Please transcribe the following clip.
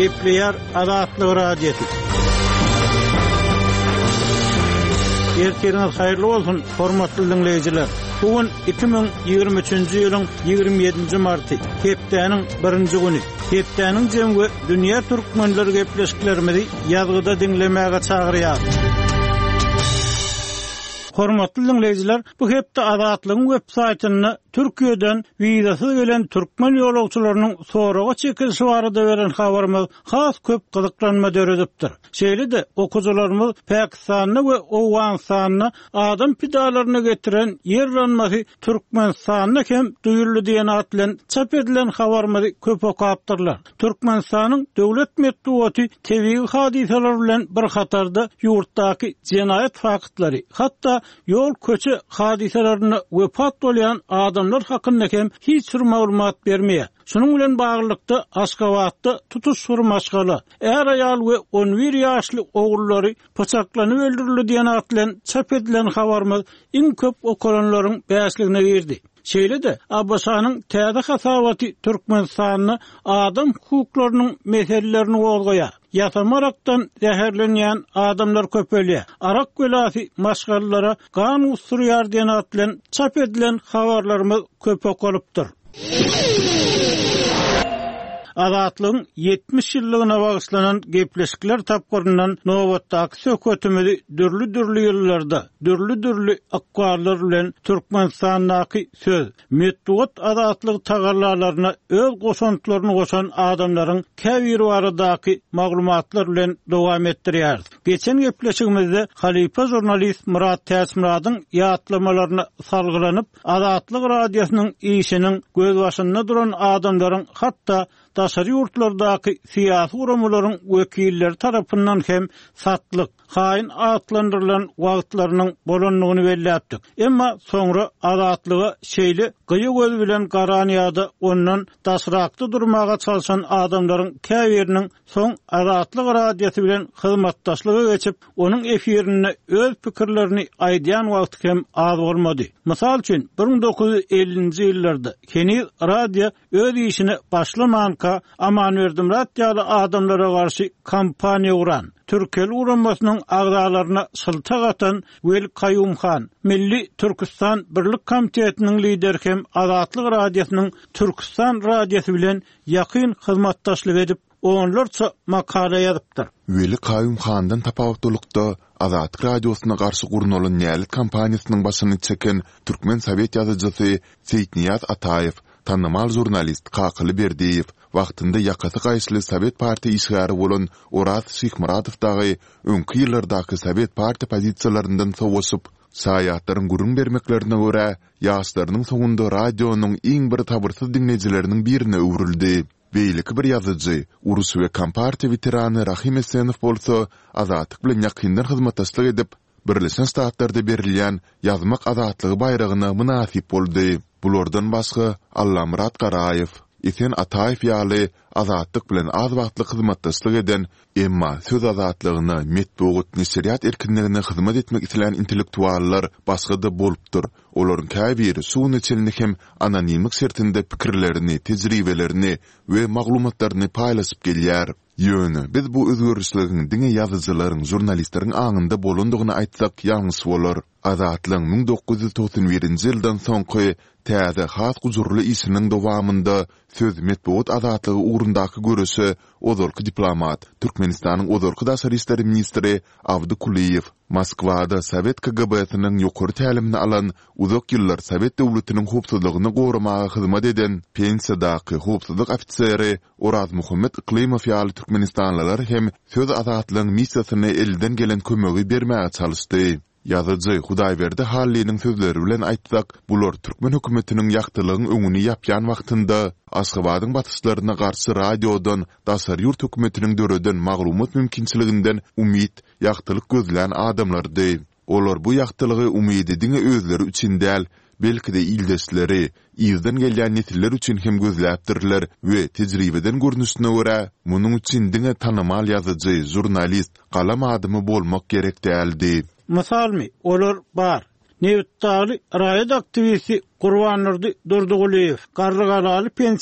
Gepleýär Azatlyk radiosu. Ertiriniz hayırlı olsun, hormatly dinleyijiler. Bugün 2023-nji ýylyň 27-nji marty, hepdeniň 1-nji güni. Hepdeniň jemgy dünýä türkmenleri gepleşiklerimizi ýazgyda dinlemäge çagyrýar. Hormatly dinleyijiler, bu hepde Azatlygyň web saýtyny Türkiýeden wiizasy gelen türkmen ýolagçylarynyň soraga çekilişi barada beren habarymyz has köp gyzyklanma döredipdir. Şeýle-de okuwçylarymyz Pakistanyny we Awganystanyny adam pidalaryna getiren ýerlenmesi Türkmenistanyna hem duýurly diýen at bilen çap edilen habarymyzy köp okapdyrlar. Türkmenistanyň döwlet medeniýeti tebii hadiseler bilen bir hatarda ýurtdaky jenaýat faktlary, hatda ýol köçe hadiselerini wepat bolýan adamlar hakynda hem hiç bir maglumat bermeýär. Şunun bilen baglykda Aşgabatda tutuş surmaşgaly, er aýal we 11 ýaşly ogullary paçaklanyp öldürildi diýen at bilen çap edilen habarymyz iň köp okuranlaryň bäsligine berdi. Şeýle-de Abbasanyň täze hasabaty Türkmenistanyny adam hukuklarynyň meselelerini bolgaýar. Ýatamarakdan zäherlenýän adamlar köpelýär. Arak göläsi maşgallara gan usturýar diýen at bilen çap edilen habarlarymyz köp okulypdyr. Azatlygyň 70 ýyllygyna bagyşlanan gepleşikler tapgyryndan nowatdaky söhbetimizi dürli ýyllarda, dürli akwarlar bilen Türkmenistanyň söz, medeniýet azatlygy tagarlalaryna öz goşantlaryny goşan adamlaryň käbiri baradaky maglumatlar bilen dowam etdirýär. Geçen gepleşigimizde Halipa jurnalist Murat Täsmiradyň ýatlamalaryna salgylanyp, Azatlyk radiosynyň işiniň göz başynda duran adamlaryň hatda daşary ýurtlardaky syýasy guramalaryň wekilleri tarapyndan hem satlyk, haýyn atlandyrylan wagtlarynyň bolanlygyny belläpdik. Emma soňra azatlygy şeýle gyýy göz bilen garanýada ondan daşrakda durmaga çalşan adamlaryň käbiriniň soň Azatlyk radiosy bilen hyzmatdaşlygy geçip, onuň efirini öz pikirlerini aýdýan wagt hem az bolmady. Mysal üçin 1950-nji ýyllarda Keniz radio öz işini başlaman aman verdim radyalı adamlara karşı kampanya uğran. Türkeli uğranmasının ağdalarına sıltak atan Veli Kayyumhan, Milli Türkistan Birlik Komitetinin lideri hem Azatlyk radyosunun Türkistan radyosu bilen yakın hizmetdaşlyk edip, onlarca makale yazıptır. Veli Kayyumhan'dan tapawutlukda Azatlyk radyosyna garşy gurnulan nälik kampaniýasynyň başyny çeken Türkmen Sowet ýazyjysy Seyitniyaz Ataýew, tanımal jurnalist Kakyly Berdiýew, wagtynda ýakasy gaýşly Sowet parti işgäri bolan Oraz Şykmuradowdagy öňki ýyllardaky Sowet parti pozisiýalaryndan sowuşyp, saýatlaryň gurun bermeklerine görä, ýaşlarynyň soňunda radionyň iň bir tabyrsyz dinleýijileriniň birine öwrüldi. Beýleki bir ýazyjy, urus we kompartiýa veterany Rahim Esenow bolsa, azatlyk bilen ýakyndan hyzmatdaşlyk edip, Birleşen Ştatlarda berilýän ýazmak azatlygy bayragyna münasip boldy. Bulardan başga Allamurat Garaýew, Esen Ataýew ýaly azatlyk bilen az wagtlyk hyzmatdaşlyk eden, emma söz azatlygyna, medeniýet neşriýat erkinligine hyzmat etmek isleýän intellektuallar başga-da bolupdyr. Olaryň käbiri suwun içinde hem anonimlik şertinde pikirlerini, tejribelerini we maglumatlaryny paýlaşyp gelýär. Ýöne, biz bu özgörüşleriň diňe ýazyjylaryň, jurnalistleriň aňynda bolandygyny aýtsak ýalňys bolar. Azatlygyň 1991-nji ýyldan soňky täze has gujurly işiniň dowamında söz medeniýet azatlygy ugrundaky görüşi ozalky diplomat, Türkmenistanyň ozalky daşary işleri ministri Avdy Kuliýew, Moskwada Sowet KGB-synyň ýokary tälimini alan, uzak ýyllar Sowet döwletiniň howpsuzlygyny goramaga hyzmat eden pensiýadaky howpsuzlyk ofiseri Oraz Muhammed Iklimow ýaly Türkmenistanlylar hem söz azatlygyň missiýasyny elden gelen kömegi bermäge çalyşdy. Ýazyjy Hudaýberdi Halliniň sözleri bilen aýtsak, bular Türkmen hökümetiniň ýaktylygyň öňüni ýapýan wagtynda Aşgabatyň batyşlaryna garşy radiodan daşary ýurt hökümetiniň döreden maglumat mümkinçiliginden umyt, ýaktylyk gözlän adamlardy. Olar bu ýaktylygy umydy diňe özleri üçin däl, belki de ildeşleri, ýerden gelýän nesiller üçin hem gözläpdirler we tejribeden görnüşine görä, munyň üçin diňe tanamal ýazyjy, jurnalist, galam adymy bolmak gerek däldi. Mysalmy, olar bar. Newtdaly raýat aktivisti Gurbanurdy Durduguliýew, Garrygalaly